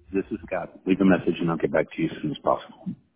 This is Scott. Leave a message and I'll get back to you as soon as possible.